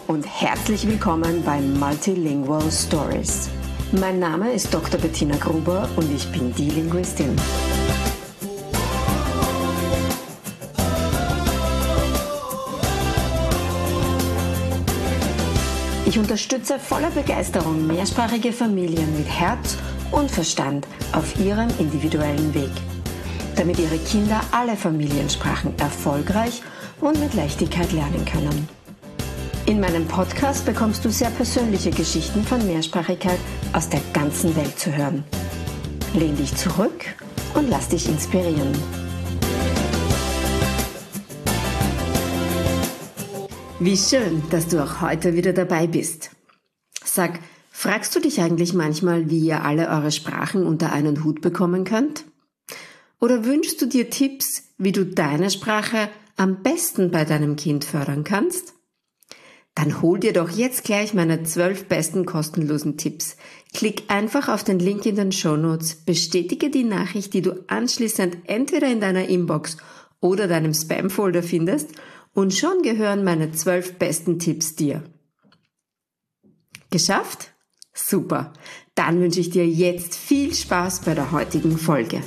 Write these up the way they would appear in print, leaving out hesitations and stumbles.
und herzlich willkommen bei Multilingual Stories. Mein Name ist Dr. Bettina Gruber und ich bin die Linguistin. Ich unterstütze voller Begeisterung mehrsprachige Familien mit Herz und Verstand auf ihrem individuellen Weg, damit ihre Kinder alle Familiensprachen erfolgreich und mit Leichtigkeit lernen können. In meinem Podcast bekommst du sehr persönliche Geschichten von Mehrsprachigkeit aus der ganzen Welt zu hören. Lehn dich zurück und lass dich inspirieren. Wie schön, dass du auch heute wieder dabei bist. Sag, fragst du dich eigentlich manchmal, wie ihr alle eure Sprachen unter einen Hut bekommen könnt? Oder wünschst du dir Tipps, wie du deine Sprache am besten bei deinem Kind fördern kannst? Dann hol dir doch jetzt gleich meine 12 besten kostenlosen Tipps. Klick einfach auf den Link in den Shownotes, bestätige die Nachricht, die du anschließend entweder in deiner Inbox oder deinem Spam-Folder findest und schon gehören meine 12 besten Tipps dir. Geschafft? Super! Dann wünsche ich dir jetzt viel Spaß bei der heutigen Folge.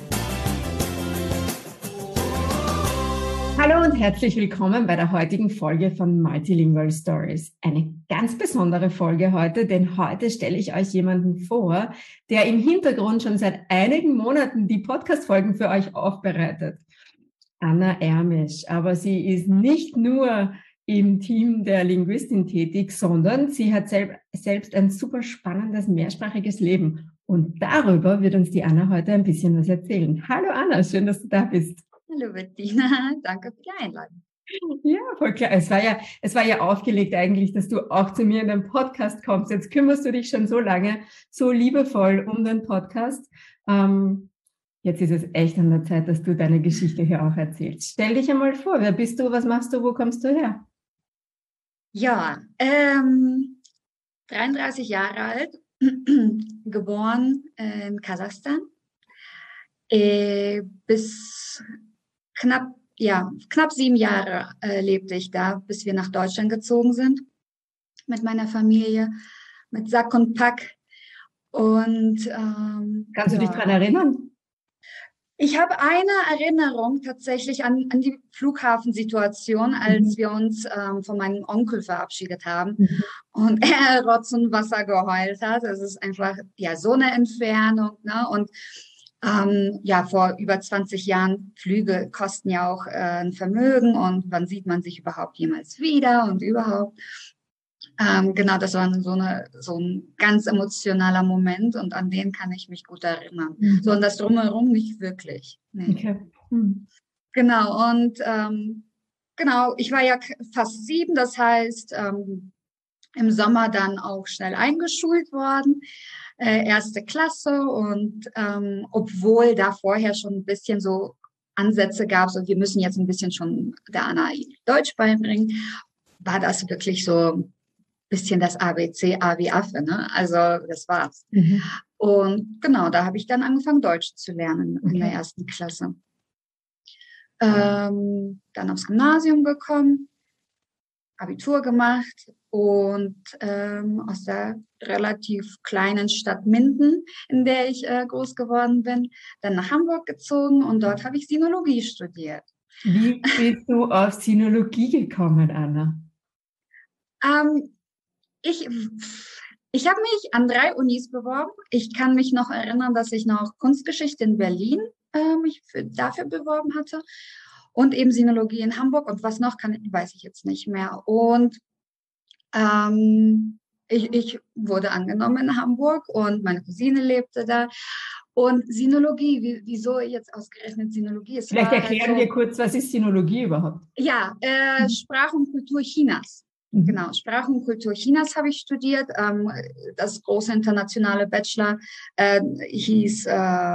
Hallo und herzlich willkommen bei der heutigen Folge von Multilingual Stories. Eine ganz besondere Folge heute, denn heute stelle ich euch jemanden vor, der im Hintergrund schon seit einigen Monaten die Podcast-Folgen für euch aufbereitet. Anna Ermisch, aber sie ist nicht nur im Team der Linguistin tätig, sondern sie hat selbst ein super spannendes mehrsprachiges Leben. Und darüber wird uns die Anna heute ein bisschen was erzählen. Hallo Anna, schön, dass du da bist. Hallo Bettina, danke für die Einladung. Ja, voll klar. Es war ja aufgelegt eigentlich, dass du auch zu mir in den Podcast kommst. Jetzt kümmerst du dich schon so lange, so liebevoll um den Podcast. Jetzt ist es echt an der Zeit, dass du deine Geschichte hier auch erzählst. Stell dich einmal vor, wer bist du, was machst du, wo kommst du her? Ja, 33 Jahre alt, geboren in Kasachstan. Bis knapp 7 Jahre lebte ich da, bis wir nach Deutschland gezogen sind mit meiner Familie, mit Sack und Pack. Und kannst du dich daran erinnern? Ich habe eine Erinnerung tatsächlich an die Flughafensituation, als wir uns von meinem Onkel verabschiedet haben und er Rotz und Wasser geheult hat. Es ist einfach so eine Entfernung, ne? Und vor über 20 Jahren, Flüge kosten ja auch ein Vermögen und wann sieht man sich überhaupt jemals wieder und überhaupt. Genau, das war so ein ganz emotionaler Moment und an den kann ich mich gut erinnern. So, und das Drumherum nicht wirklich. Nee. Okay. Genau, und ich war ja fast 7, das heißt, im Sommer dann auch schnell eingeschult worden. 1. Klasse und obwohl da vorher schon ein bisschen so Ansätze gab, so wir müssen jetzt ein bisschen schon der Anna Deutsch beibringen, war das wirklich so ein bisschen das ABC, A wie Affe, ne? Also das war's. Und genau, da habe ich dann angefangen Deutsch zu lernen in der 1. Klasse. Dann aufs Gymnasium gekommen, Abitur gemacht und aus der relativ kleinen Stadt Minden, in der ich groß geworden bin, dann nach Hamburg gezogen und dort habe ich Sinologie studiert. Wie bist du auf Sinologie gekommen, Anna? Ich habe mich an 3 Unis beworben. Ich kann mich noch erinnern, dass ich noch Kunstgeschichte in Berlin mich dafür beworben hatte. Und eben Sinologie in Hamburg und was noch, weiß ich jetzt nicht mehr. Und ich wurde angenommen in Hamburg und meine Cousine lebte da. Und Sinologie, wieso jetzt ausgerechnet Sinologie? Vielleicht erklären wir kurz, was ist Sinologie überhaupt? Ja, Sprache und Kultur Chinas. Genau, Sprache und Kultur Chinas habe ich studiert. Das große internationale Bachelor hieß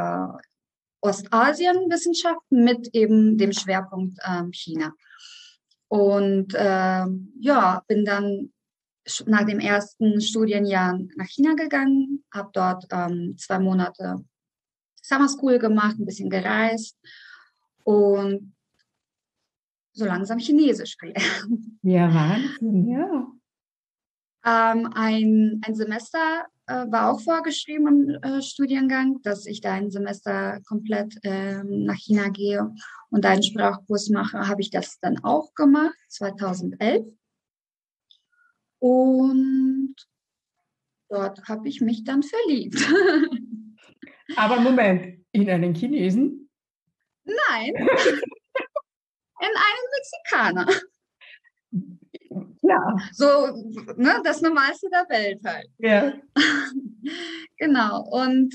Ostasienwissenschaften mit eben dem Schwerpunkt China. Und bin dann nach dem ersten Studienjahr nach China gegangen, habe dort 2 Monate Summer School gemacht, ein bisschen gereist und so langsam Chinesisch gelernt. Ja, Wahnsinn, ja. Ein Semester war auch vorgeschrieben im Studiengang, dass ich da ein Semester komplett nach China gehe und einen Sprachkurs mache. Habe ich das dann auch gemacht, 2011. Und dort habe ich mich dann verliebt. Aber Moment, in einen Chinesen? Nein, in einen Mexikaner. Ja. So, ne, das Normalste der Welt halt. Ja. Genau. Und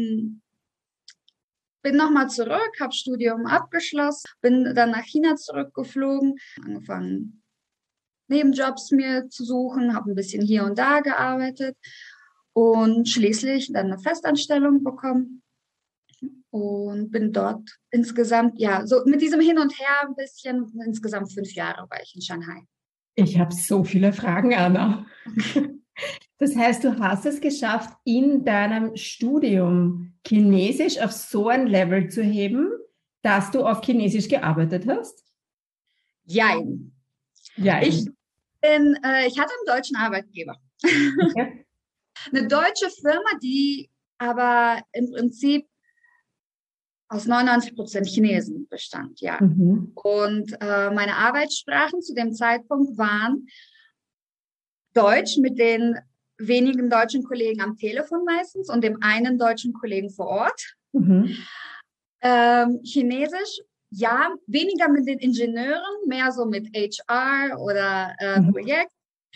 bin nochmal zurück, habe Studium abgeschlossen, bin dann nach China zurückgeflogen, angefangen Nebenjobs mir zu suchen, habe ein bisschen hier und da gearbeitet und schließlich dann eine Festanstellung bekommen und bin dort insgesamt, ja, so mit diesem Hin und Her ein bisschen, insgesamt 5 Jahre war ich in Shanghai. Ich habe so viele Fragen, Anna. Das heißt, du hast es geschafft, in deinem Studium Chinesisch auf so ein Level zu heben, dass du auf Chinesisch gearbeitet hast? Jein. Ja. Ich hatte einen deutschen Arbeitgeber. Okay. Eine deutsche Firma, die aber im Prinzip aus 99% Chinesen bestand, ja. Mhm. Und meine Arbeitssprachen zu dem Zeitpunkt waren Deutsch mit den wenigen deutschen Kollegen am Telefon meistens und dem einen deutschen Kollegen vor Ort. Mhm. Chinesisch, ja, weniger mit den Ingenieuren, mehr so mit HR oder Projekt.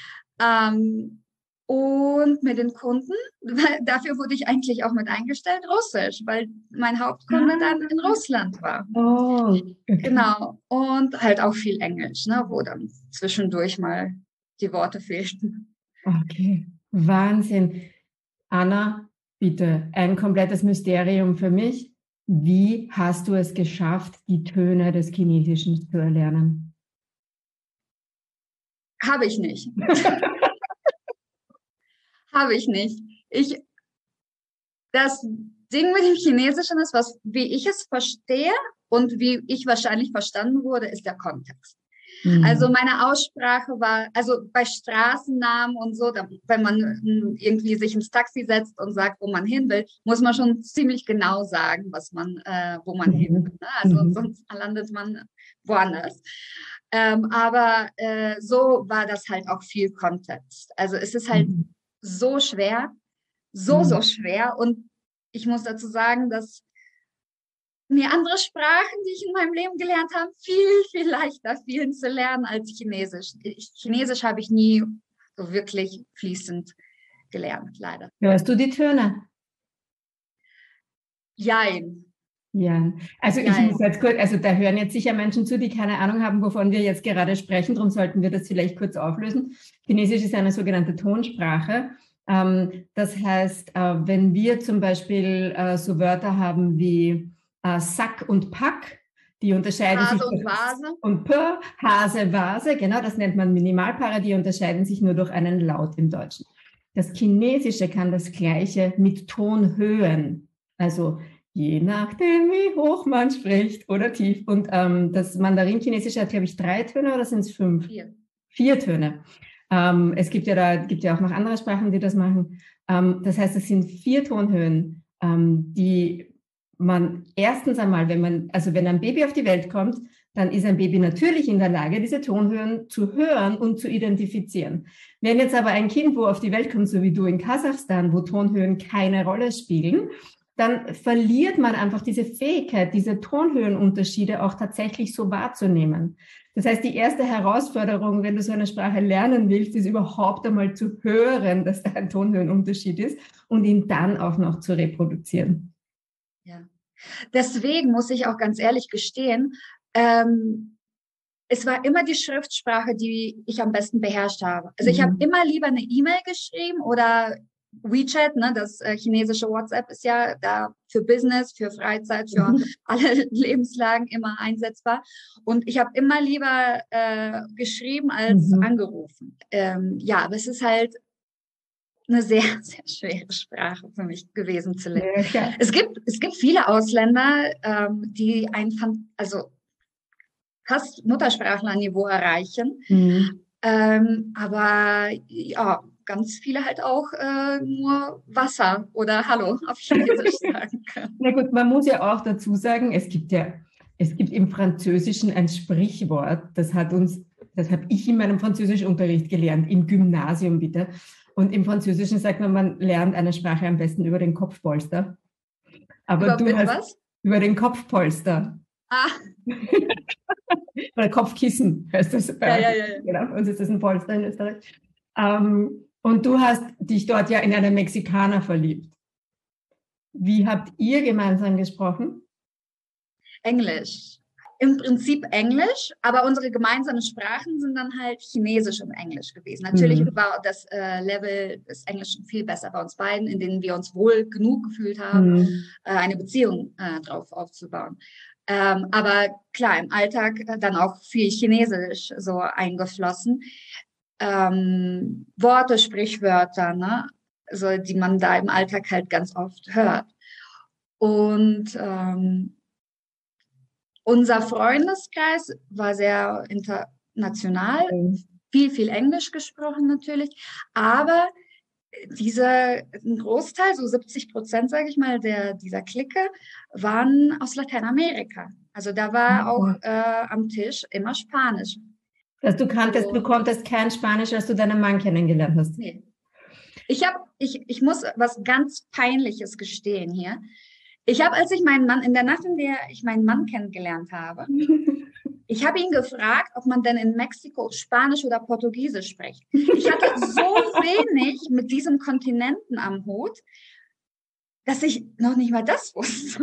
Und mit den Kunden, dafür wurde ich eigentlich auch mit eingestellt, Russisch, weil mein Hauptkunde dann in Russland war. Oh, okay. Genau. Und halt auch viel Englisch, ne, wo dann zwischendurch mal die Worte fehlten. Okay, Wahnsinn. Anna, bitte, ein komplettes Mysterium für mich. Wie hast du es geschafft, die Töne des Chinesischen zu erlernen? Habe ich nicht. Habe ich nicht. Das Ding mit dem Chinesischen ist, wie ich es verstehe und wie ich wahrscheinlich verstanden wurde, ist der Kontext. Also meine Aussprache war, also bei Straßennamen und so, wenn man irgendwie sich ins Taxi setzt und sagt, wo man hin will, muss man schon ziemlich genau sagen, wo man hin will. Ne? Also sonst landet man woanders. Aber so war das halt auch viel Kontext. Also es ist halt so schwer, so schwer. Und ich muss dazu sagen, dass mir andere Sprachen, die ich in meinem Leben gelernt habe, viel leichter fielen zu lernen als Chinesisch. Chinesisch habe ich nie so wirklich fließend gelernt, leider. Hörst du die Töne? Jein. Ja, also ich muss jetzt kurz, also da hören jetzt sicher Menschen zu, die keine Ahnung haben, wovon wir jetzt gerade sprechen, darum sollten wir das vielleicht kurz auflösen. Chinesisch ist eine sogenannte Tonsprache. Das heißt, wenn wir zum Beispiel so Wörter haben wie Sack und Pack, die unterscheiden sich. Hase und Vase. Und P, Hase, Vase, genau, das nennt man Minimalpaare, die unterscheiden sich nur durch einen Laut im Deutschen. Das Chinesische kann das Gleiche mit Tonhöhen, also je nachdem, wie hoch man spricht oder tief. Und das Mandarin-Chinesische hat, glaube ich, 3 Töne oder sind es 5? 4 Töne. Es gibt ja auch noch andere Sprachen, die das machen. Das heißt, es sind 4 Tonhöhen, die man erstens einmal, wenn ein Baby auf die Welt kommt, dann ist ein Baby natürlich in der Lage, diese Tonhöhen zu hören und zu identifizieren. Wenn jetzt aber ein Kind, wo auf die Welt kommt, so wie du in Kasachstan, wo Tonhöhen keine Rolle spielen, dann verliert man einfach diese Fähigkeit, diese Tonhöhenunterschiede auch tatsächlich so wahrzunehmen. Das heißt, die erste Herausforderung, wenn du so eine Sprache lernen willst, ist überhaupt einmal zu hören, dass da ein Tonhöhenunterschied ist und ihn dann auch noch zu reproduzieren. Ja, deswegen muss ich auch ganz ehrlich gestehen, es war immer die Schriftsprache, die ich am besten beherrscht habe. Also ich habe immer lieber eine E-Mail geschrieben oder WeChat, ne, das chinesische WhatsApp ist ja da für Business, für Freizeit, für alle Lebenslagen immer einsetzbar. Und ich habe immer lieber geschrieben als angerufen. Ja, aber es ist halt eine sehr, sehr schwere Sprache für mich gewesen zu lernen. Ja, es gibt viele Ausländer, die also fast Muttersprachlerniveau erreichen. Aber ja, ganz viele halt auch nur Wasser oder Hallo auf Chinesisch sagen können. Na gut, man muss ja auch dazu sagen, es gibt im Französischen ein Sprichwort, das habe ich in meinem Französischunterricht gelernt, im Gymnasium bitte. Und im Französischen sagt man lernt eine Sprache am besten über den Kopfpolster. Aber was? Über den Kopfpolster. Ah. Oder Kopfkissen heißt das. Ja. Genau, bei uns ist das ein Polster in Österreich. Und du hast dich dort ja in einen Mexikaner verliebt. Wie habt ihr gemeinsam gesprochen? Englisch. Im Prinzip Englisch, aber unsere gemeinsamen Sprachen sind dann halt Chinesisch und Englisch gewesen. Natürlich war das Level des Englischen viel besser bei uns beiden, in denen wir uns wohl genug gefühlt haben, eine Beziehung drauf aufzubauen. Aber klar, im Alltag dann auch viel Chinesisch so eingeflossen. Worte, Sprichwörter, ne? Also, die man da im Alltag halt ganz oft hört. Und unser Freundeskreis war sehr international, viel Englisch gesprochen natürlich, aber ein Großteil, so 70%, sage ich mal, dieser Clique, waren aus Lateinamerika. Also da war auch am Tisch immer Spanisch. Also du konntest kein Spanisch, als du deinen Mann kennengelernt hast? Nee. Ich muss was ganz Peinliches gestehen hier. Ich habe, als ich in der Nacht, in der ich meinen Mann kennengelernt habe, ich habe ihn gefragt, ob man denn in Mexiko Spanisch oder Portugiesisch spricht. Ich hatte so wenig mit diesem Kontinenten am Hut, dass ich noch nicht mal das wusste.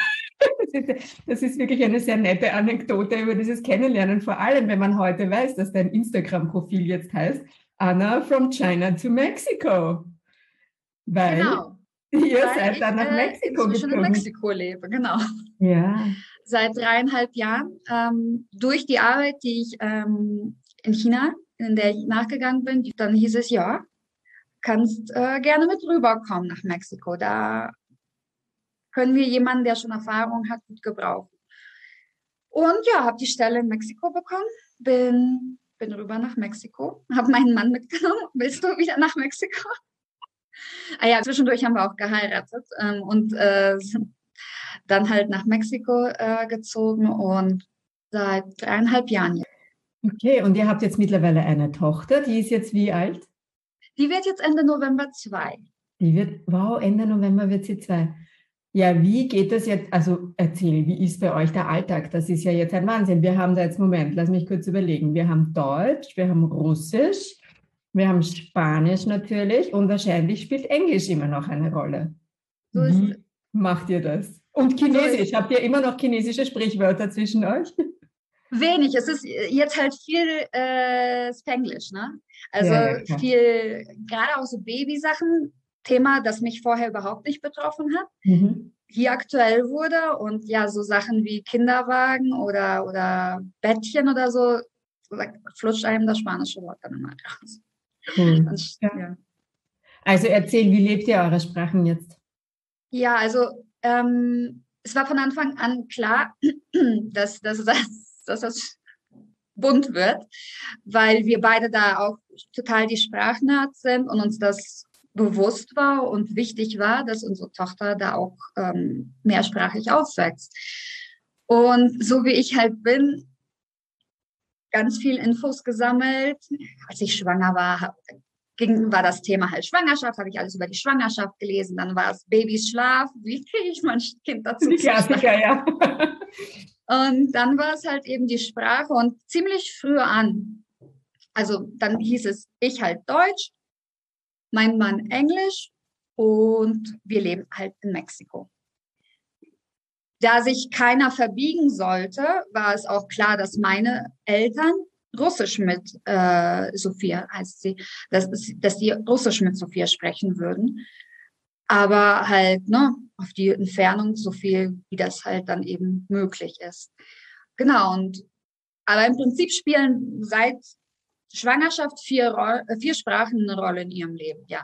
Das ist wirklich eine sehr nette Anekdote über dieses Kennenlernen, vor allem wenn man heute weiß, dass dein Instagram-Profil jetzt heißt Anna from China to Mexico. Weil ihr seid dann nach Mexiko gezogen. In Mexiko lebe, genau. Ja. Seit 3,5 Jahren. Durch die Arbeit, die ich in China, in der ich nachgegangen bin, dann hieß es, ja, kannst gerne mit rüberkommen nach Mexiko. Da können wir jemanden, der schon Erfahrung hat, gut gebrauchen. Und ja, habe die Stelle in Mexiko bekommen, bin rüber nach Mexiko, habe meinen Mann mitgenommen. Willst du wieder nach Mexiko? Zwischendurch haben wir auch geheiratet und sind dann halt nach Mexiko gezogen und seit 3,5 Jahren jetzt. Okay, und ihr habt jetzt mittlerweile eine Tochter, die ist jetzt wie alt? Die wird jetzt Ende November 2. Ende November wird sie 2. Ja, wie geht das jetzt? Also erzähl, wie ist bei euch der Alltag? Das ist ja jetzt ein Wahnsinn. Wir haben da jetzt, lass mich kurz überlegen. Wir haben Deutsch, wir haben Russisch, wir haben Spanisch natürlich und wahrscheinlich spielt Englisch immer noch eine Rolle. Wie macht ihr das? Und Chinesisch, habt ihr immer noch chinesische Sprichwörter zwischen euch? Wenig, es ist jetzt halt viel Spanglish, ne? Also viel, gerade auch so Babysachen, Thema, das mich vorher überhaupt nicht betroffen hat, hier aktuell wurde und ja, so Sachen wie Kinderwagen oder Bettchen oder so, flutscht einem das spanische Wort dann immer raus. Cool. Ja. Also erzähl, wie lebt ihr eure Sprachen jetzt? Ja, also es war von Anfang an klar, dass das bunt wird, weil wir beide da auch total die Sprachnerds sind und uns das bewusst war und wichtig war, dass unsere Tochter da auch mehrsprachig aufwächst. Und so wie ich halt bin, ganz viel Infos gesammelt. Als ich schwanger war, war das Thema halt Schwangerschaft, habe ich alles über die Schwangerschaft gelesen. Dann war es Babys Schlaf, wie kriege ich mein Kind dazu zu schlafen? Ja. Und dann war es halt eben die Sprache und ziemlich früh an. Also dann hieß es, ich halt Deutsch, mein Mann Englisch und wir leben halt in Mexiko. Da sich keiner verbiegen sollte, war es auch klar, dass meine Eltern Russisch mit Sophia, heißt sie, dass die Russisch mit Sophia sprechen würden. Aber halt auf die Entfernung so viel, wie das halt dann eben möglich ist. Genau, aber im Prinzip spielen seit Schwangerschaft 4 Sprachen eine Rolle in ihrem Leben, ja.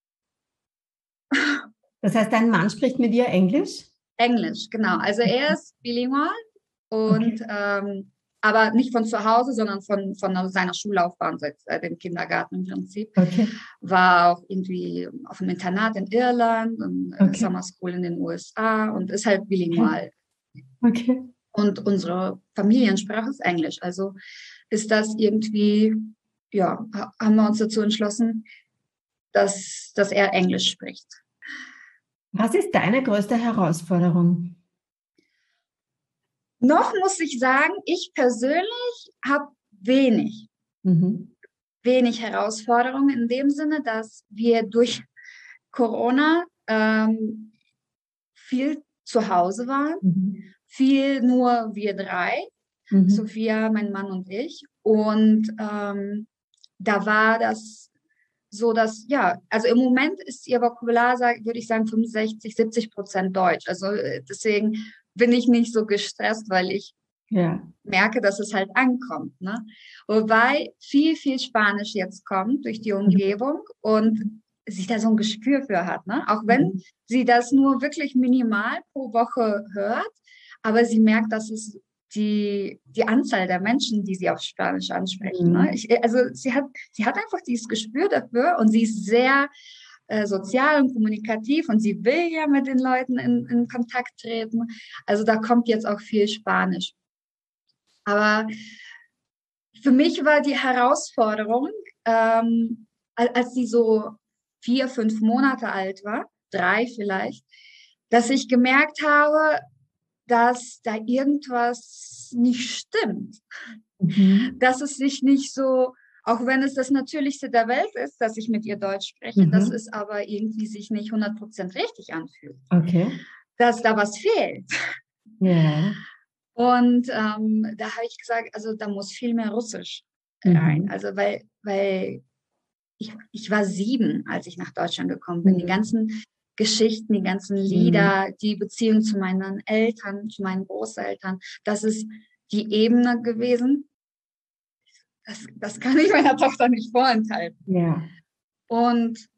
Das heißt, dein Mann spricht mit dir Englisch? Englisch, genau. Also er ist bilingual und aber nicht von zu Hause, sondern von seiner Schullaufbahn, seit dem Kindergarten im Prinzip. Okay. War auch irgendwie auf einem Internat in Irland und Summer School in den USA und ist halt bilingual. Okay. Und unsere Familiensprache ist Englisch. Also ist das irgendwie, ja, haben wir uns dazu entschlossen, dass er Englisch spricht. Was ist deine größte Herausforderung? Noch muss ich sagen, ich persönlich habe wenig Herausforderungen in dem Sinne, dass wir durch Corona viel zu Hause waren, viel nur wir drei, Sophia, mein Mann und ich. Und da war das so, dass, ja, also im Moment ist ihr Vokabular, würde ich sagen, 65-70% Deutsch. Also deswegen bin ich nicht so gestresst, weil ich merke, dass es halt ankommt. Ne? Wobei viel, viel Spanisch jetzt kommt durch die Umgebung und sich da so ein Gespür für hat. Ne? Auch wenn sie das nur wirklich minimal pro Woche hört, aber sie merkt, dass es die Anzahl der Menschen, die sie auf Spanisch ansprechen. Ne? Also sie hat einfach dieses Gespür dafür und sie ist sehr sozial und kommunikativ und sie will ja mit den Leuten in Kontakt treten. Also da kommt jetzt auch viel Spanisch. Aber für mich war die Herausforderung, als sie so 4, 5 Monate alt war, 3 vielleicht, dass ich gemerkt habe, dass da irgendwas nicht stimmt. Dass es sich nicht so, auch wenn es das Natürlichste der Welt ist, dass ich mit ihr Deutsch spreche, dass es aber irgendwie sich nicht 100% richtig anfühlt. Okay. Dass da was fehlt. Ja. Und da habe ich gesagt, also da muss viel mehr Russisch rein. Also weil ich war 7, als ich nach Deutschland gekommen bin. Die ganzen Geschichten, die ganzen Lieder, die Beziehung zu meinen Eltern, zu meinen Großeltern, das ist die Ebene gewesen. Das kann ich meiner Tochter nicht vorenthalten. Ja. Und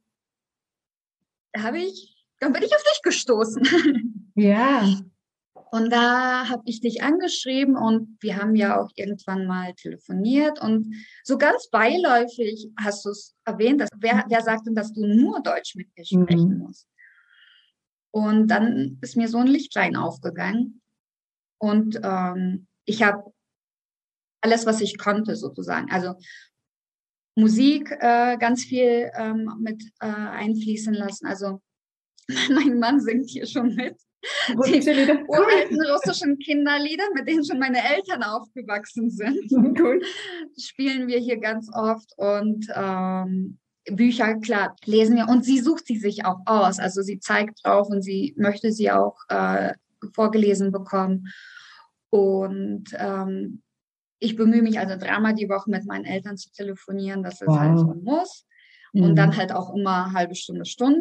dann bin ich auf dich gestoßen. Ja. Und da habe ich dich angeschrieben und wir haben ja auch irgendwann mal telefoniert und so ganz beiläufig hast du es erwähnt, dass wer sagt denn, dass du nur Deutsch mit mir sprechen musst? Und dann ist mir so ein Lichtlein aufgegangen und ich habe alles, was ich konnte sozusagen, also Musik ganz viel mit einfließen lassen. Also mein Mann singt hier schon mit. Die uralten russischen Kinderlieder, mit denen schon meine Eltern aufgewachsen sind, Cool. spielen wir hier ganz oft und Bücher, klar, lesen wir und sie sucht sie sich auch aus, also sie zeigt drauf und sie möchte sie auch vorgelesen bekommen und ich bemühe mich also 3-mal die Woche mit meinen Eltern zu telefonieren, dass es halt so muss und dann halt auch immer halbe Stunde.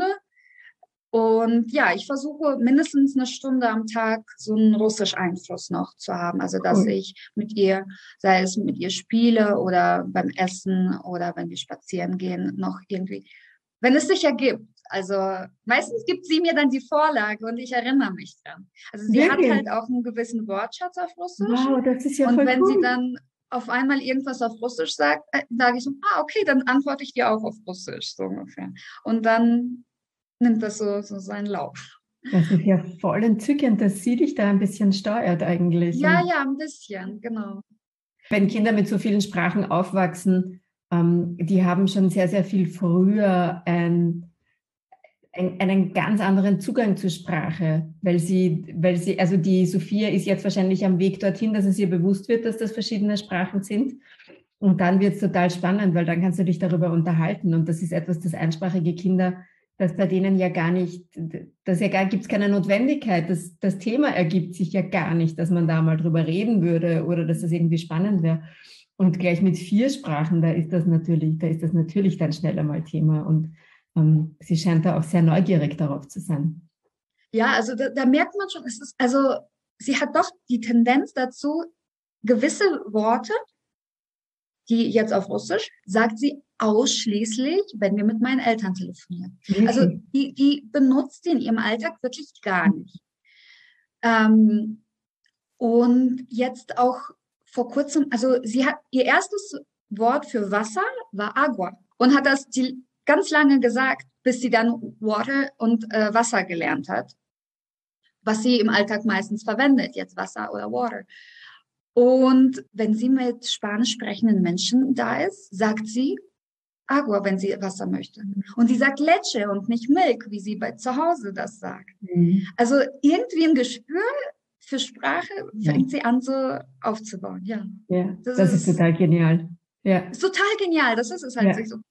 Und ja, ich versuche mindestens 1 Stunde am Tag so einen Russisch-Einfluss noch zu haben. Also, dass ich mit ihr, sei es mit ihr spiele oder beim Essen oder wenn wir spazieren gehen, noch irgendwie, wenn es sich ergibt. Also, meistens gibt sie mir dann die Vorlage und ich erinnere mich dran. Also, sie hat halt auch einen gewissen Wortschatz auf Russisch. Wow, das ist ja und voll wenn cool. sie dann auf einmal irgendwas auf Russisch sagt, sage ich so, okay, dann antworte ich dir auch auf Russisch, so ungefähr. Und dann nimmt das so seinen Lauf. Das ist ja voll entzückend, dass sie dich da ein bisschen steuert eigentlich. Ja, ein bisschen, genau. Wenn Kinder mit so vielen Sprachen aufwachsen, die haben schon sehr, sehr viel früher einen ganz anderen Zugang zur Sprache, weil sie, also die Sophia ist jetzt wahrscheinlich am Weg dorthin, dass es ihr bewusst wird, dass das verschiedene Sprachen sind. Und dann wird es total spannend, weil dann kannst du dich darüber unterhalten. Und das ist etwas, das einsprachige Kinder, dass bei denen ja gar nicht, gibt es keine Notwendigkeit. Das Thema ergibt sich ja gar nicht, dass man da mal drüber reden würde oder dass das irgendwie spannend wäre. Und gleich mit 4 Sprachen, da ist das natürlich dann schnell einmal Thema. Und sie scheint da auch sehr neugierig darauf zu sein. Ja, also da merkt man schon, sie hat doch die Tendenz dazu, gewisse Worte, die jetzt auf Russisch, sagt sie ausschließlich, wenn wir mit meinen Eltern telefonieren. Wirklich? Also die benutzt sie in ihrem Alltag wirklich gar nicht. Und jetzt auch vor kurzem, also ihr erstes Wort für Wasser war Agua und hat das ganz lange gesagt, bis sie dann Water und Wasser gelernt hat, was sie im Alltag meistens verwendet, jetzt Wasser oder Water. Und wenn sie mit spanisch sprechenden Menschen da ist, sagt sie Agua, wenn sie Wasser möchte. Und sie sagt Leche und nicht Milk, wie sie zu Hause das sagt. Also irgendwie ein Gespür für Sprache fängt sie an, so aufzubauen. Ja, das ist total genial. Ja. Ist total genial, das ist es halt so.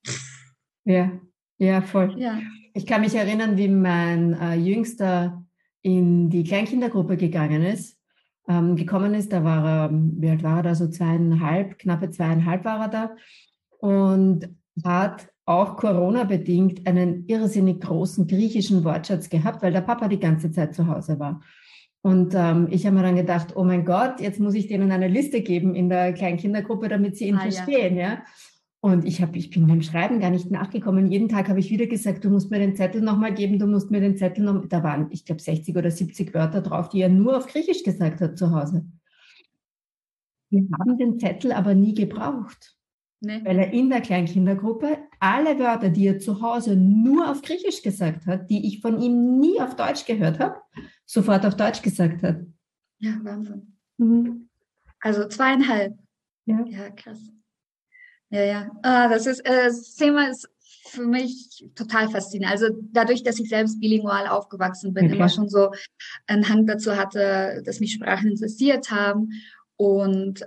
Ja, voll. Ja. Ich kann mich erinnern, wie mein Jüngster in die Kleinkindergruppe gekommen ist, da war er, wie alt war er da, so 2,5, knappe 2,5 war er da und hat auch Corona-bedingt einen irrsinnig großen griechischen Wortschatz gehabt, weil der Papa die ganze Zeit zu Hause war. Und ich habe mir dann gedacht, oh mein Gott, jetzt muss ich denen eine Liste geben in der Kleinkindergruppe, damit sie ihn verstehen. Ja. Und ich bin beim Schreiben gar nicht nachgekommen. Jeden Tag habe ich wieder gesagt, du musst mir den Zettel nochmal geben, du musst mir den Zettel noch... Da waren, ich glaube, 60 oder 70 Wörter drauf, die er nur auf Griechisch gesagt hat zu Hause. Wir haben den Zettel aber nie gebraucht. Nee. Weil er in der Kleinkindergruppe alle Wörter, die er zu Hause nur auf Griechisch gesagt hat, die ich von ihm nie auf Deutsch gehört habe, sofort auf Deutsch gesagt hat. Ja, Wahnsinn. Also 2,5. Ja, krass. Ja. Das Thema ist für mich total faszinierend. Also dadurch, dass ich selbst bilingual aufgewachsen bin, immer schon so einen Hang dazu hatte, dass mich Sprachen interessiert haben. Und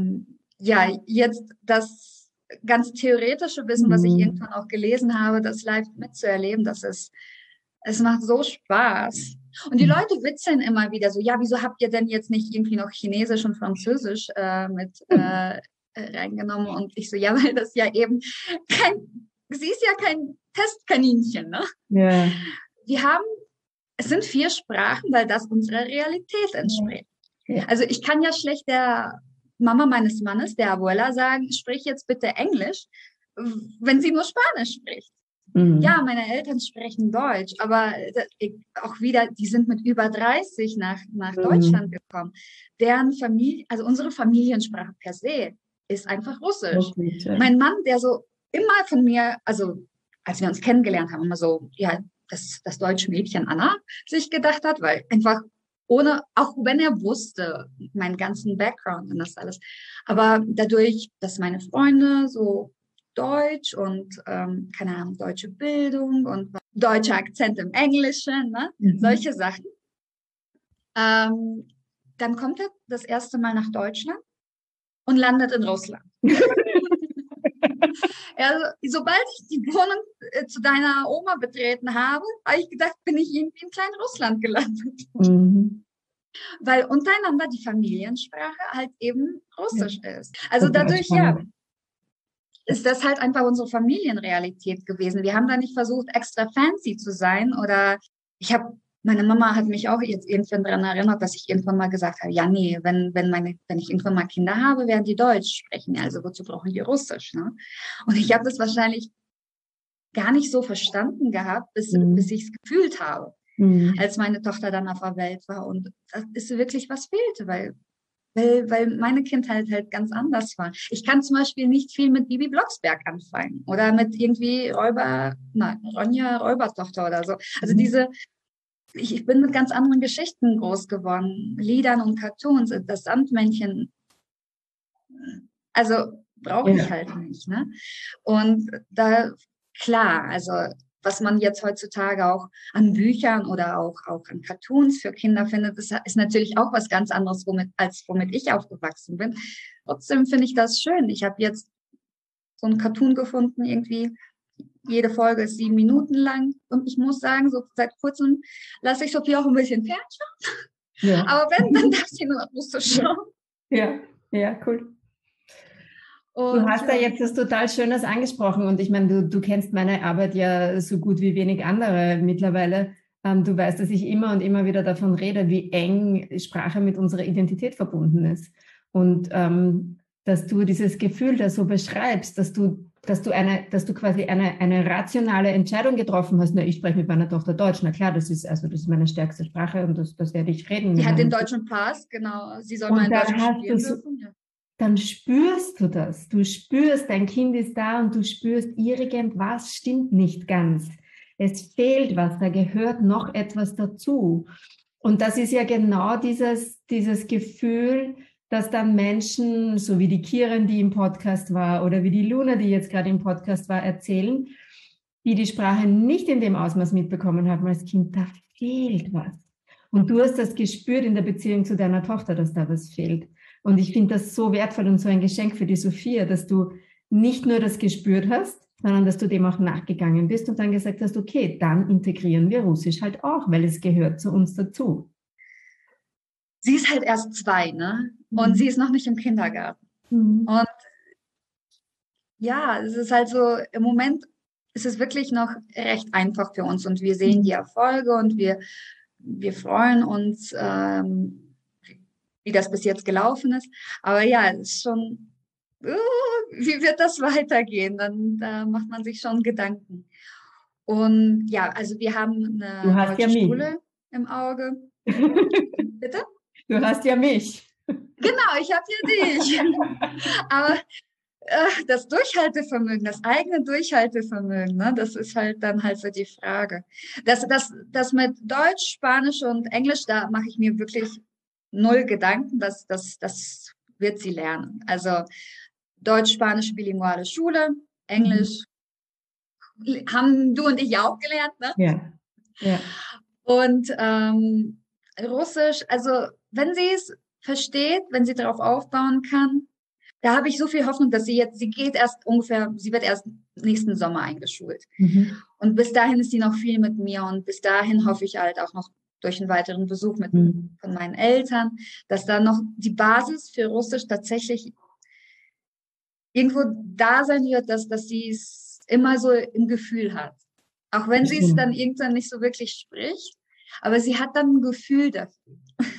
jetzt das ganz theoretische Wissen, was ich irgendwann auch gelesen habe, das live mitzuerleben, es macht so Spaß. Und die Leute witzeln immer wieder so, ja, wieso habt ihr denn jetzt nicht irgendwie noch Chinesisch und Französisch reingenommen? Und ich so, ja, weil das ja eben sie ist ja kein Testkaninchen, ne? Ja. Es sind 4 Sprachen, weil das unserer Realität entspricht. Ja. Also ich kann ja schlecht der Mama meines Mannes, der Abuela, sagen, sprich jetzt bitte Englisch, wenn sie nur Spanisch spricht. Ja, meine Eltern sprechen Deutsch, aber auch wieder, die sind mit über 30 nach Deutschland gekommen. Deren Familie, also unsere Familiensprache per se, ist einfach Russisch. Okay. Mein Mann, der so immer von mir, also als wir uns kennengelernt haben, immer so, ja, das deutsche Mädchen Anna sich gedacht hat, weil einfach auch wenn er wusste, meinen ganzen Background und das alles, aber dadurch, dass meine Freunde so Deutsch und, keine Ahnung, deutsche Bildung und deutscher Akzent im Englischen, ne? Solche Sachen. Dann kommt er das erste Mal nach Deutschland und landet in Russland. Also, sobald ich die Wohnung zu deiner Oma betreten habe ich gedacht, bin ich irgendwie in kleinen Russland gelandet. Weil untereinander die Familiensprache halt eben Russisch ist. Also dadurch, ist das halt einfach unsere Familienrealität gewesen. Wir haben da nicht versucht, extra fancy zu sein oder meine Mama hat mich auch jetzt irgendwann daran erinnert, dass ich irgendwann mal gesagt habe, ja, nee, wenn ich irgendwann mal Kinder habe, werden die Deutsch sprechen. Also wozu brauchen die Russisch, ne? Und ich habe das wahrscheinlich gar nicht so verstanden gehabt, bis ich es gefühlt habe, als meine Tochter dann auf der Welt war. Und das ist wirklich, was fehlte, weil meine Kindheit halt ganz anders war. Ich kann zum Beispiel nicht viel mit Bibi Blocksberg anfangen oder mit irgendwie Ronja Räubertochter oder so. Also ich bin mit ganz anderen Geschichten groß geworden, Liedern und Cartoons, das Sandmännchen. Also brauche ich halt nicht, ne? Und da, klar, also was man jetzt heutzutage auch an Büchern oder auch an Cartoons für Kinder findet, ist natürlich auch was ganz anderes, womit ich aufgewachsen bin. Trotzdem finde ich das schön. Ich habe jetzt so ein Cartoon gefunden, irgendwie jede Folge ist 7 Minuten lang und ich muss sagen, so seit kurzem lasse ich Sophie auch ein bisschen fernschauen. Ja. Aber wenn, dann darf sie nur Russisch schauen. Ja, cool. Und du hast da jetzt was total Schönes angesprochen und ich meine, du kennst meine Arbeit ja so gut wie wenig andere mittlerweile. Du weißt, dass ich immer und immer wieder davon rede, wie eng Sprache mit unserer Identität verbunden ist. Und dass du dieses Gefühl da so beschreibst, dass du quasi eine rationale Entscheidung getroffen hast. Na, ich spreche mit meiner Tochter Deutsch. Na klar, das ist meine stärkste Sprache und das werde ich reden. Sie hat den deutschen Pass, genau. Sie soll mal in Deutsch studieren dürfen. Ja. dann spürst du das. Du spürst, dein Kind ist da und du spürst, irgendwas stimmt nicht ganz. Es fehlt was, da gehört noch etwas dazu. Und das ist ja genau dieses Gefühl, dass dann Menschen, so wie die Kiran, die im Podcast war, oder wie die Luna, die jetzt gerade im Podcast war, erzählen, die Sprache nicht in dem Ausmaß mitbekommen haben als Kind, da fehlt was. Und du hast das gespürt in der Beziehung zu deiner Tochter, dass da was fehlt. Und ich finde das so wertvoll und so ein Geschenk für die Sophia, dass du nicht nur das gespürt hast, sondern dass du dem auch nachgegangen bist und dann gesagt hast, okay, dann integrieren wir Russisch halt auch, weil es gehört zu uns dazu. Sie ist halt erst 2, ne? Und sie ist noch nicht im Kindergarten. Und ja, es ist halt so, im Moment ist es wirklich noch recht einfach für uns und wir sehen die Erfolge und wir freuen uns, wie das bis jetzt gelaufen ist. Aber ja, es ist schon, wie wird das weitergehen? Dann da macht man sich schon Gedanken. Und ja, also wir haben eine deutsche Schule im Auge. Bitte? Du hast ja mich. Genau, ich habe ja dich. Aber das Durchhaltevermögen, das eigene Durchhaltevermögen, ne, das ist halt dann halt so die Frage. Das mit Deutsch, Spanisch und Englisch, da mache ich mir wirklich 0 Gedanken, das wird sie lernen. Also Deutsch, Spanisch, bilinguale Schule, Englisch haben du und ich ja auch gelernt, ne? Ja. Ja. Und Russisch, also wenn sie es versteht, wenn sie darauf aufbauen kann, da habe ich so viel Hoffnung, dass sie wird erst nächsten Sommer eingeschult. Und bis dahin ist sie noch viel mit mir und bis dahin hoffe ich halt auch noch durch einen weiteren Besuch von meinen Eltern, dass da noch die Basis für Russisch tatsächlich irgendwo da sein wird, dass sie es immer so im Gefühl hat. Auch wenn sie es dann irgendwann nicht so wirklich spricht, aber sie hat dann ein Gefühl dafür.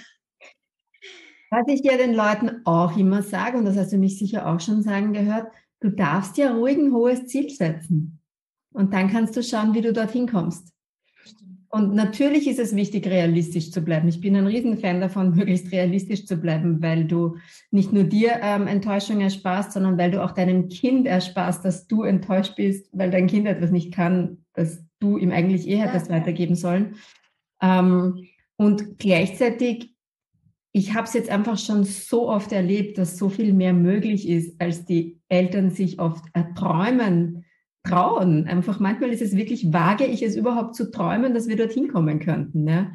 Was ich ja den Leuten auch immer sage, und das hast du mich sicher auch schon sagen gehört, du darfst ja ruhig ein hohes Ziel setzen. Und dann kannst du schauen, wie du dorthin kommst. Und natürlich ist es wichtig, realistisch zu bleiben. Ich bin ein Riesenfan davon, möglichst realistisch zu bleiben, weil du nicht nur dir Enttäuschung ersparst, sondern weil du auch deinem Kind ersparst, dass du enttäuscht bist, weil dein Kind etwas nicht kann, das du ihm eigentlich hättest weitergeben sollen. Und gleichzeitig, ich habe es jetzt einfach schon so oft erlebt, dass so viel mehr möglich ist, als die Eltern sich oft trauen. Einfach manchmal ist es wirklich, wage ich es überhaupt zu träumen, dass wir dorthin kommen könnten. Ne?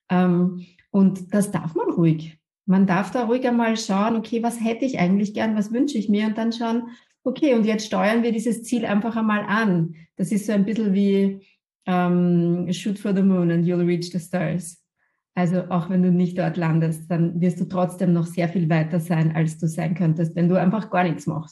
Und das darf man ruhig. Man darf da ruhig einmal schauen, okay, was hätte ich eigentlich gern, was wünsche ich mir? Und dann schauen, okay, und jetzt steuern wir dieses Ziel einfach einmal an. Das ist so ein bisschen wie shoot for the moon and you'll reach the stars. Also auch wenn du nicht dort landest, dann wirst du trotzdem noch sehr viel weiter sein, als du sein könntest, wenn du einfach gar nichts machst.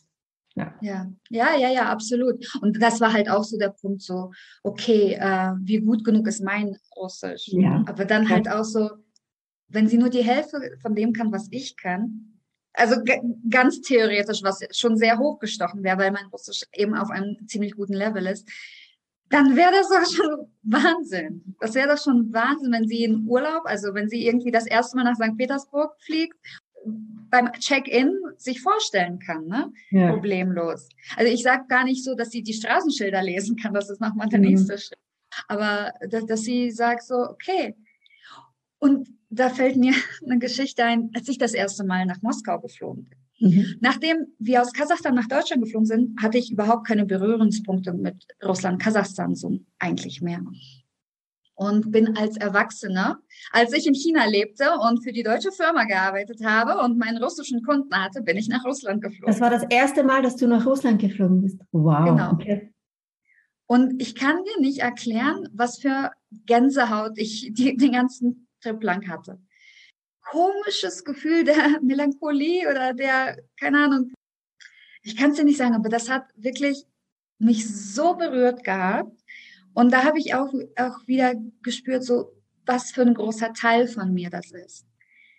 Ja, absolut. Und das war halt auch so der Punkt, so, okay, wie gut genug ist mein Russisch? Ja. Aber dann halt auch so, wenn sie nur die Hälfte von dem kann, was ich kann, also ganz theoretisch, was schon sehr hochgestochen wäre, weil mein Russisch eben auf einem ziemlich guten Level ist, dann wäre das doch schon Wahnsinn. Das wäre doch schon Wahnsinn, wenn sie in Urlaub, also wenn sie irgendwie das erste Mal nach St. Petersburg fliegt, beim Check-in sich vorstellen kann, ne? Ja. Problemlos. Also ich sage gar nicht so, dass sie die Straßenschilder lesen kann, das ist nochmal der nächste Schritt. Aber dass sie sagt so, okay. Und da fällt mir eine Geschichte ein, als ich das erste Mal nach Moskau geflogen bin. Nachdem wir aus Kasachstan nach Deutschland geflogen sind, hatte ich überhaupt keine Berührungspunkte mit Russland, Kasachstan so eigentlich mehr. Und bin als Erwachsener, als ich in China lebte und für die deutsche Firma gearbeitet habe und meinen russischen Kunden hatte, bin ich nach Russland geflogen. Das war das erste Mal, dass du nach Russland geflogen bist? Wow. Genau. Okay. Und ich kann dir nicht erklären, was für Gänsehaut ich den ganzen Trip lang hatte. Komisches Gefühl der Melancholie oder der, keine Ahnung, ich kann es dir nicht sagen, aber das hat wirklich mich so berührt gehabt. Und da habe ich auch wieder gespürt, so was für ein großer Teil von mir das ist.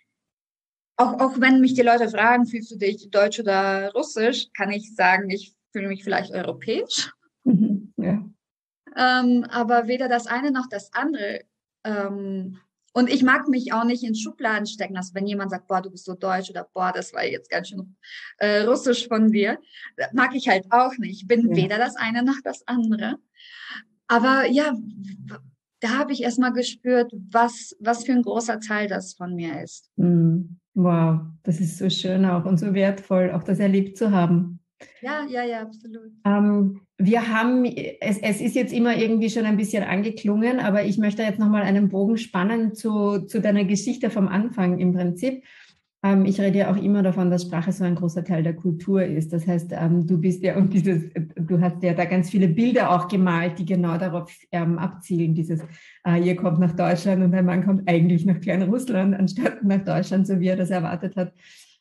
Auch wenn mich die Leute fragen, fühlst du dich deutsch oder russisch, kann ich sagen, ich fühle mich vielleicht europäisch. Ja. Aber weder das eine noch das andere Und ich mag mich auch nicht in Schubladen stecken. Also wenn jemand sagt, boah, du bist so deutsch oder boah, das war jetzt ganz schön russisch von dir, mag ich halt auch nicht. Ich bin weder das eine noch das andere. Aber ja, da habe ich erstmal gespürt, was für ein großer Teil das von mir ist. Wow, das ist so schön auch und so wertvoll, auch das erlebt zu haben. Ja, absolut. Wir haben, es ist jetzt immer irgendwie schon ein bisschen angeklungen, aber ich möchte jetzt nochmal einen Bogen spannen zu deiner Geschichte vom Anfang im Prinzip. Ich rede ja auch immer davon, dass Sprache so ein großer Teil der Kultur ist. Das heißt, du bist ja, und du hast ja da ganz viele Bilder auch gemalt, die genau darauf abzielen. Ihr kommt nach Deutschland und ein Mann kommt eigentlich nach Kleinrussland, anstatt nach Deutschland, so wie er das erwartet hat.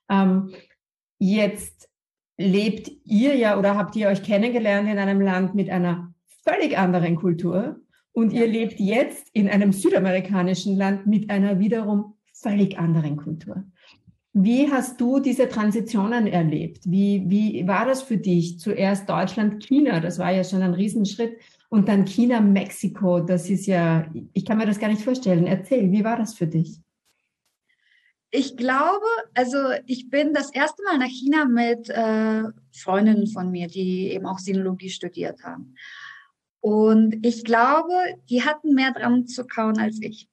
Jetzt lebt ihr ja oder habt ihr euch kennengelernt in einem Land mit einer völlig anderen Kultur und ihr lebt jetzt in einem südamerikanischen Land mit einer wiederum völlig anderen Kultur. Wie hast du diese Transitionen erlebt? Wie war das für dich? Zuerst Deutschland, China, das war ja schon ein Riesenschritt. Und dann China, Mexiko, das ist ja, ich kann mir das gar nicht vorstellen. Erzähl, wie war das für dich? Ich glaube, also ich bin das erste Mal nach China mit Freundinnen von mir, die eben auch Sinologie studiert haben. Und ich glaube, die hatten mehr dran zu kauen als ich.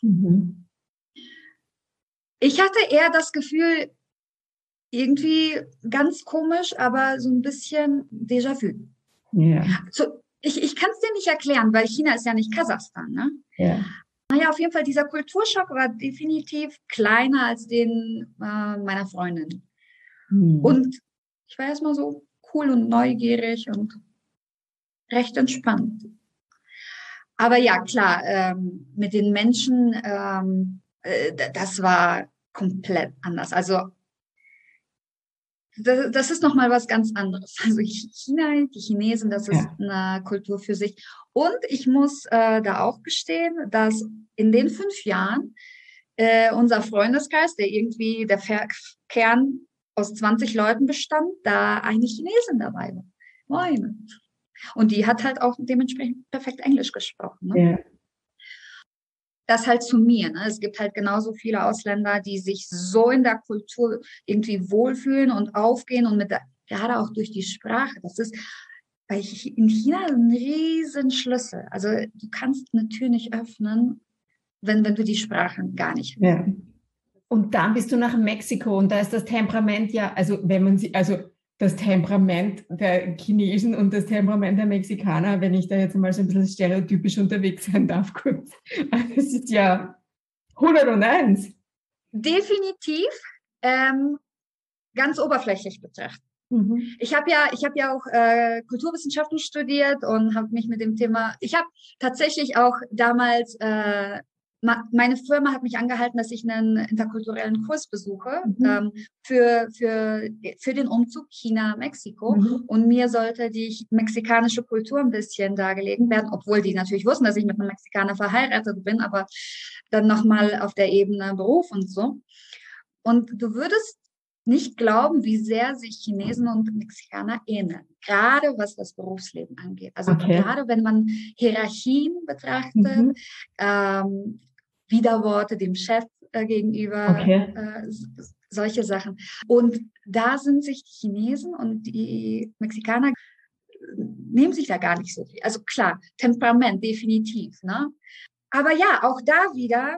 Ich hatte eher das Gefühl, irgendwie ganz komisch, aber so ein bisschen Déjà-vu. Ja. So, ich kann es dir nicht erklären, weil China ist ja nicht Kasachstan, ne? Ja. Naja, auf jeden Fall, dieser Kulturschock war definitiv kleiner als den meiner Freundin. Und ich war erstmal so cool und neugierig und recht entspannt. Aber ja, klar, mit den Menschen, das war komplett anders. Also das ist nochmal was ganz anderes. Also China, die Chinesen, das ist eine Kultur für sich. Und ich muss da auch gestehen, dass in den 5 Jahren unser Freundeskreis, der irgendwie der Kern aus 20 Leuten bestand, da eine Chinesin dabei war. Moin. Und die hat halt auch dementsprechend perfekt Englisch gesprochen. Ne? Ja. Das halt zu mir. Ne? Es gibt halt genauso viele Ausländer, die sich so in der Kultur irgendwie wohlfühlen und aufgehen und gerade auch durch die Sprache. Das ist in China ein riesen Schlüssel. Also du kannst eine Tür nicht öffnen, wenn du die Sprache gar nicht hast. Ja. Und dann bist du nach Mexiko und da ist das Temperament das Temperament der Chinesen und das Temperament der Mexikaner, wenn ich da jetzt mal so ein bisschen stereotypisch unterwegs sein darf, kurz. Das ist ja 101. Definitiv, ganz oberflächlich betrachtet. Ich habe ja auch Kulturwissenschaften studiert und habe mich mit dem Thema, ich habe tatsächlich auch damals, meine Firma hat mich angehalten, dass ich einen interkulturellen Kurs besuche für den Umzug China-Mexiko. Und mir sollte die mexikanische Kultur ein bisschen dargelegt werden, obwohl die natürlich wussten, dass ich mit einem Mexikaner verheiratet bin, aber dann nochmal auf der Ebene Beruf und so. Und du würdest nicht glauben, wie sehr sich Chinesen und Mexikaner ähneln, gerade was das Berufsleben angeht. Also gerade wenn man Hierarchien betrachtet, Widerworte dem Chef gegenüber, solche Sachen. Und da sind sich die Chinesen und die Mexikaner nehmen sich da gar nicht so viel. Also klar, Temperament definitiv, ne? Aber ja, auch da wieder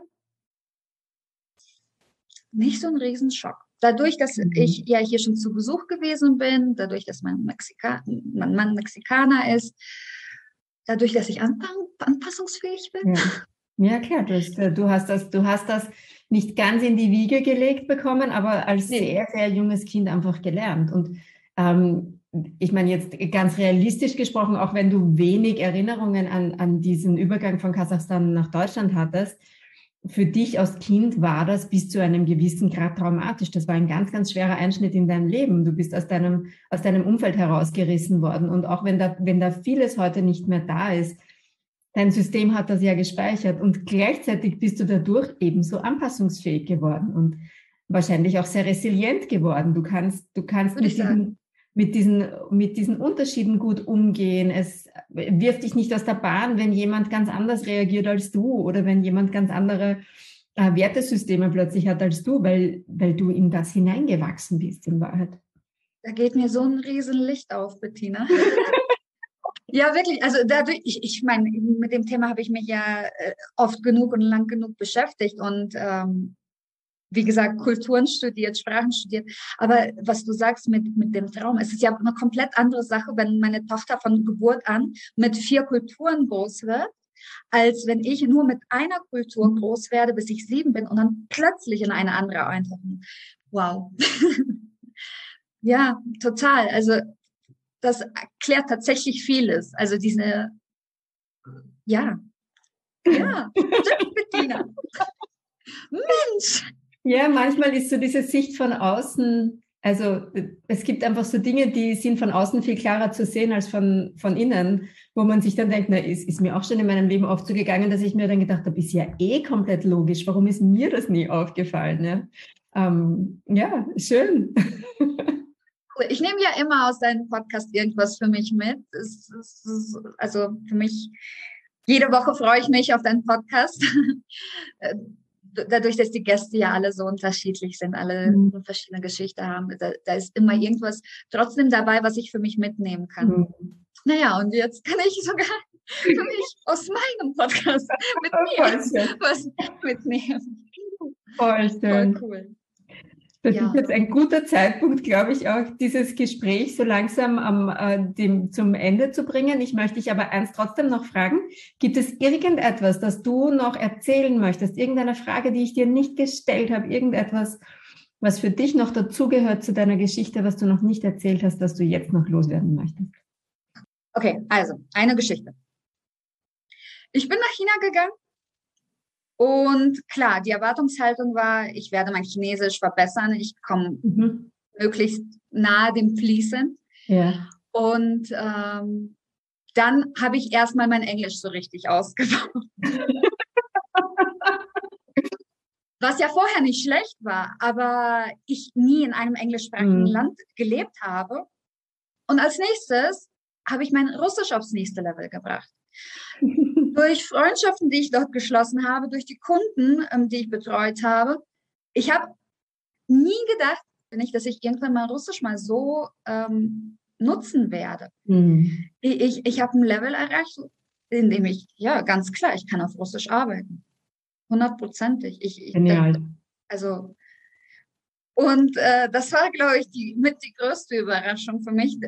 nicht so ein Riesenschock. Dadurch, dass ich ja hier schon zu Besuch gewesen bin, dadurch, dass mein Mann Mexikaner ist, dadurch, dass ich anpassungsfähig bin. Ja klar, du hast das nicht ganz in die Wiege gelegt bekommen, aber als sehr, sehr junges Kind einfach gelernt. Und ich meine jetzt ganz realistisch gesprochen, auch wenn du wenig Erinnerungen an diesen Übergang von Kasachstan nach Deutschland hattest, für dich als Kind war das bis zu einem gewissen Grad traumatisch. Das war ein ganz, ganz schwerer Einschnitt in deinem Leben. Du bist aus deinem Umfeld herausgerissen worden. Und auch wenn da vieles heute nicht mehr da ist, dein System hat das ja gespeichert. Und gleichzeitig bist du dadurch ebenso anpassungsfähig geworden und wahrscheinlich auch sehr resilient geworden. Du kannst mit diesen Unterschieden gut umgehen. Es wirft dich nicht aus der Bahn, wenn jemand ganz anders reagiert als du oder wenn jemand ganz andere Wertesysteme plötzlich hat als du, weil du in das hineingewachsen bist in Wahrheit. Da geht mir so ein riesen Licht auf, Bettina. Ja, wirklich. Also dadurch, ich meine, mit dem Thema habe ich mich ja oft genug und lang genug beschäftigt und wie gesagt, Kulturen studiert, Sprachen studiert. Aber was du sagst mit dem Traum, es ist ja eine komplett andere Sache, wenn meine Tochter von Geburt an mit 4 Kulturen groß wird, als wenn ich nur mit einer Kultur groß werde, bis ich 7 bin und dann plötzlich in eine andere eintauche. Wow. Ja, total. Also das erklärt tatsächlich vieles. Also ja, stimmt, Bettina. Mensch! Ja, manchmal ist so diese Sicht von außen, also es gibt einfach so Dinge, die sind von außen viel klarer zu sehen als von innen, wo man sich dann denkt, na, ist mir auch schon in meinem Leben oft so gegangen, dass ich mir dann gedacht habe, ist ja eh komplett logisch, warum ist mir das nie aufgefallen? Ja, schön. Ich nehme ja immer aus deinem Podcast irgendwas für mich mit. Also für mich, jede Woche freue ich mich auf deinen Podcast. Dadurch, dass die Gäste ja alle so unterschiedlich sind, alle eine verschiedene Geschichte haben, da ist immer irgendwas trotzdem dabei, was ich für mich mitnehmen kann. Naja, und jetzt kann ich sogar für mich aus meinem Podcast mit mir was mitnehmen. Voll schön. Voll cool. Das ist jetzt ein guter Zeitpunkt, glaube ich, auch dieses Gespräch so langsam zum Ende zu bringen. Ich möchte dich aber eins trotzdem noch fragen. Gibt es irgendetwas, das du noch erzählen möchtest? Irgendeine Frage, die ich dir nicht gestellt habe? Irgendetwas, was für dich noch dazugehört zu deiner Geschichte, was du noch nicht erzählt hast, das du jetzt noch loswerden möchtest? Okay, also eine Geschichte. Ich bin nach China gegangen. Und klar, die Erwartungshaltung war, ich werde mein Chinesisch verbessern, ich komme möglichst nahe dem Fließen. Ja. Und dann habe ich erstmal mein Englisch so richtig ausgebaut. Was ja vorher nicht schlecht war, aber ich nie in einem englischsprachigen Land gelebt habe. Und als nächstes habe ich mein Russisch aufs nächste Level gebracht. Durch Freundschaften, die ich dort geschlossen habe, durch die Kunden, die ich betreut habe. Ich habe nie gedacht, dass ich irgendwann mal Russisch mal so nutzen werde. Ich habe ein Level erreicht, in dem ich, ja, ganz klar, ich kann auf Russisch arbeiten. 100%ig. Genial. Und das war, glaube ich, die größte Überraschung für mich.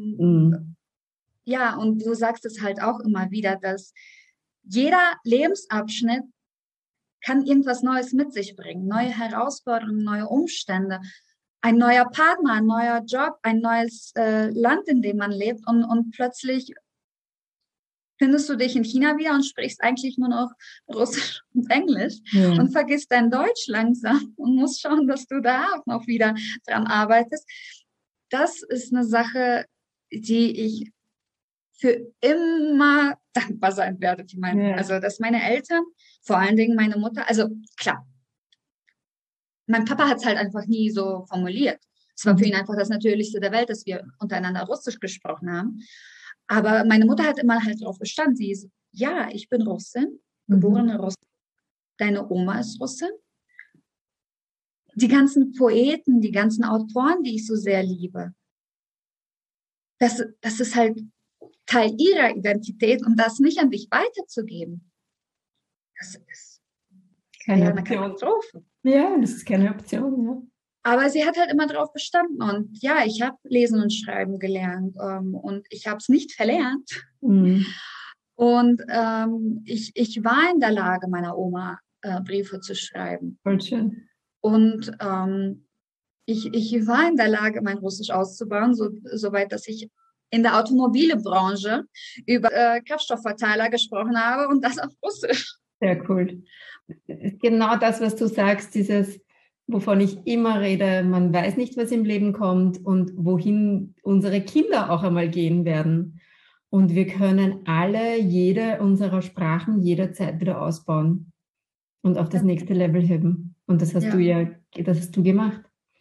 Ja, und du sagst es halt auch immer wieder, dass jeder Lebensabschnitt kann irgendwas Neues mit sich bringen. Neue Herausforderungen, neue Umstände, ein neuer Partner, ein neuer Job, ein neues Land, in dem man lebt. Und plötzlich findest du dich in China wieder und sprichst eigentlich nur noch Russisch und Englisch und vergisst dein Deutsch langsam und musst schauen, dass du da auch noch wieder dran arbeitest. Das ist eine Sache, die ich für immer dankbar sein werde. Also, dass meine Eltern, vor allen Dingen meine Mutter, also klar, mein Papa hat es halt einfach nie so formuliert. Es war für ihn einfach das Natürlichste der Welt, dass wir untereinander Russisch gesprochen haben. Aber meine Mutter hat immer halt darauf bestanden. Sie ist, ja, ich bin Russin, geborene Russin. Deine Oma ist Russin. Die ganzen Poeten, die ganzen Autoren, die ich so sehr liebe, das ist halt Teil ihrer Identität, um das nicht an dich weiterzugeben. Das ist keine eine Katastrophe. Ja, das ist keine Option, ja. Aber sie hat halt immer darauf bestanden. Und ja, ich habe Lesen und Schreiben gelernt und ich habe es nicht verlernt. Und ich war in der Lage, meiner Oma Briefe zu schreiben. Voll schön. Und ich war in der Lage, mein Russisch auszubauen, soweit, dass ich in der Automobilbranche über Kraftstoffverteiler gesprochen habe und das auf Russisch. Sehr cool. Genau das, was du sagst, dieses, wovon ich immer rede, man weiß nicht, was im Leben kommt und wohin unsere Kinder auch einmal gehen werden. Und wir können alle jede unserer Sprachen jederzeit wieder ausbauen und auf das nächste Level heben. Und das hast du gemacht.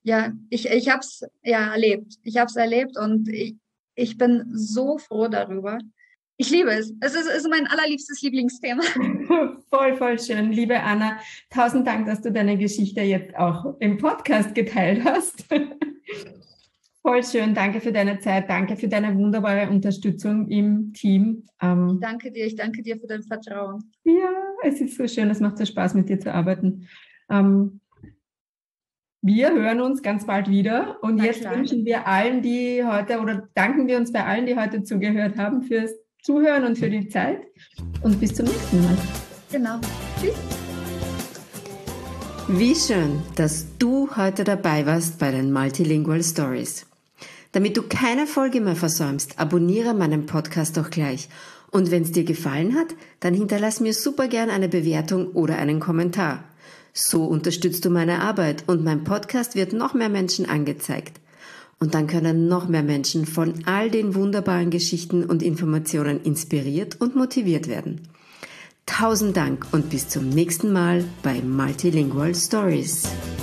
Ja, ich habe es ja erlebt. Ich habe es erlebt und ich bin so froh darüber. Ich liebe es. Es ist mein allerliebstes Lieblingsthema. Voll, voll schön. Liebe Anna, 1000 Dank, dass du deine Geschichte jetzt auch im Podcast geteilt hast. Voll schön. Danke für deine Zeit. Danke für deine wunderbare Unterstützung im Team. Ich danke dir für dein Vertrauen. Ja, es ist so schön. Es macht so Spaß, mit dir zu arbeiten. Wir hören uns ganz bald wieder und jetzt wünschen wir allen, die heute, oder danken wir uns bei allen, die heute zugehört haben, fürs Zuhören und für die Zeit und bis zum nächsten Mal. Genau. Tschüss. Wie schön, dass du heute dabei warst bei den Multilingual Stories. Damit du keine Folge mehr versäumst, abonniere meinen Podcast doch gleich. Und wenn es dir gefallen hat, dann hinterlass mir super gern eine Bewertung oder einen Kommentar. So unterstützt du meine Arbeit und mein Podcast wird noch mehr Menschen angezeigt. Und dann können noch mehr Menschen von all den wunderbaren Geschichten und Informationen inspiriert und motiviert werden. 1000 Dank und bis zum nächsten Mal bei Multilingual Stories.